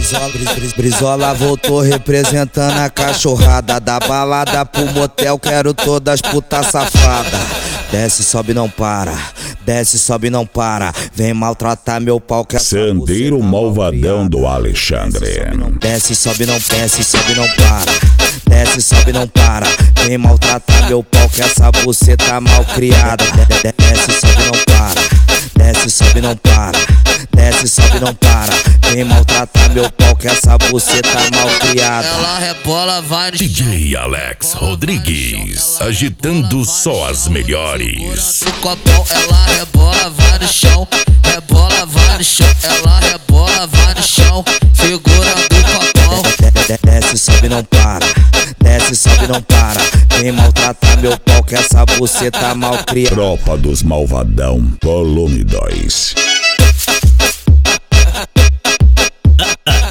Brizola voltou representando a cachorrada. Da balada pro motel, quero todas puta safada. Desce, sobe, não para. Desce, sobe, não para. Vem maltratar meu pau que Sandeiro malvadão do Alexandre. Desce, sobe, não para. Desce, sobe, não para. Vem maltratar meu pau que essa buceta mal criada. Desce, sobe, não para. Desce, sobe, não para. Desce, sobe, não para. Vem maltratar meu pau que essa buceta mal criada. Ela rebola, vai no DJ Alex Rodrigues, agitando só as melhores. no copão, ela rebola, vai no chão. Rebola, vai no chão. Ela rebola, vai no chão. Segurando o copão. Desce, sobe, não para. Desce, sobe, não para. Vem maltratar meu pau que essa buceta mal criada. Tropa dos Malvadão, volume 2.